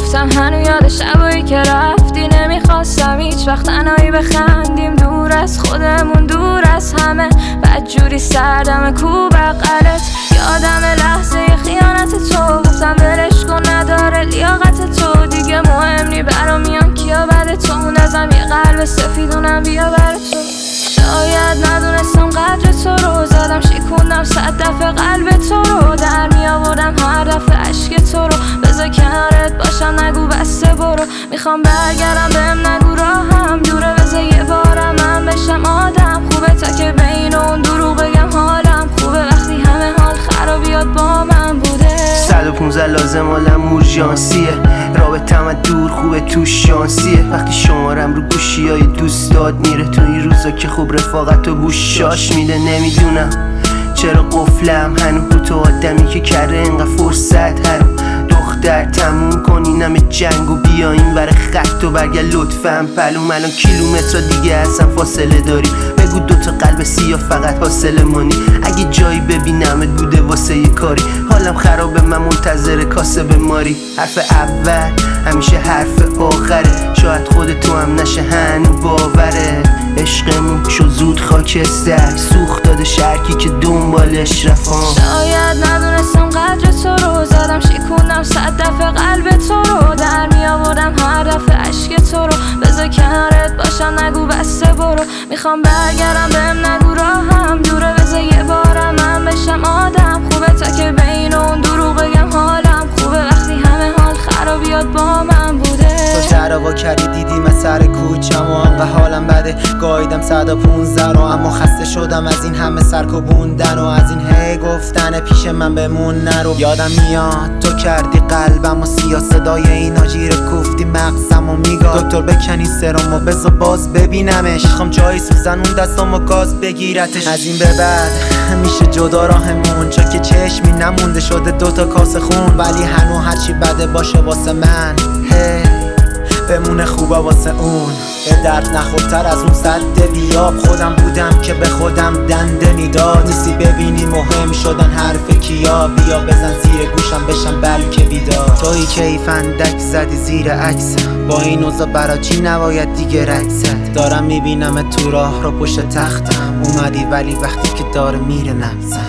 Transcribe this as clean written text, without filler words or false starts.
گفتم هنو یاد شبایی که رفتی، نمیخواستم هیچ وقت تنهایی بخندیم، دور از خودمون دور از همه، بدجوری سردم کو بغلت. یادم لحظه خیانت تو، گفتم ولش کن نداره لیاقت تو، دیگه مهم نی برام میان کیا بعد تو، موندم یه قلب سفیدونم بیا بر تو. شاید ندونستم قدر تو رو، زدم شکوندم 100 دفعه قلب تو رو، در می آوردم هر دفعه عشق تو رو، بذار کنارت باشم نگو بسته برو، میخوام برگردم بهم نگو راهم دوره، بذار یه بارم من بشم آدم خوبه، تا که بین اون دروغ بگم حالم خوبه، وقتی همه حال خرابیات با من بوده. 115 لازم حالم اورژانسیه، رابطم از دور خوبه تو شانسیه، وقتی شمارم رو گوشی های دوستات میره، تو این روزا که خوب رفاقت و گوشاش میده. نمیدونم چرا قفلم هنو رو تو آدمی که کرده انقدر فرصت هنو، دختر تموم کنین همه جنگ و بیاین ور خط و برگرد لطفاً پلوم، الان کیلومتر دیگه اصلا فاصله داری، بگو دوتا قلب سیاه فقط حاصل مانی، اگه جایی ببینمت بوده واسه یه کاری، حالم خرابه من منتظر کاسه به ماری، حرف اول همیشه حرف آخره، شاید خود تو هم نشه هنو باوره، عشقمون شو زود خاکستر، سوخت داده شرکی که دنبالش رفام. شاید ندونستم قدر تو رو، زدم شکوندم 100 دفعه قلب تو رو، در می آوردم هر دفعه عشق تو رو، بذار کنارت باشم نگو بسته برو، میخوام برگردم بهم نگو راهم دوره، بذار یه بارم من بشم آدم خوبه، تا که بین اون دروغ بگم حالم خوبه، وقتی همه حال خرابیات با من بوده. تو تروا کردی دیدی من سر کوچم و انقدر حالم بده، گاییدم 115 رو، اما خسته شدم از این همه سرکوبوندن و از این هی گفتن پیش من بمون نرو. یادم میاد تو کردی قلبم و سیاه، صدای این آجیر کوفتی مغزم و میگاد دکتر بکنی سرم و بذار باز ببینمش، میخوام جایی سوزن اون دستم و گاز بگیرتش، از این به بعد میشه جدا راهمون، چون که چشمی نمونده شده دوتا کاسه خون، ولی هنو هرچی بده باشه واسه من بمونه خوبه واسه اون، به درد نخورتر از اون سد بیاب، خودم بودم که به خودم دنده میداد، نیستی ببینی مهم شدن حرف کیا، بیا بزن زیر گوشم بشم بلکه بیدار، تویی که ای فندک زدی زیر عکسم، با این اوضاع برا چی نباید دیگه رکست، دارم میبینم تو راه رو پشت تختم اومدی، ولی وقتی که داره میره نفسم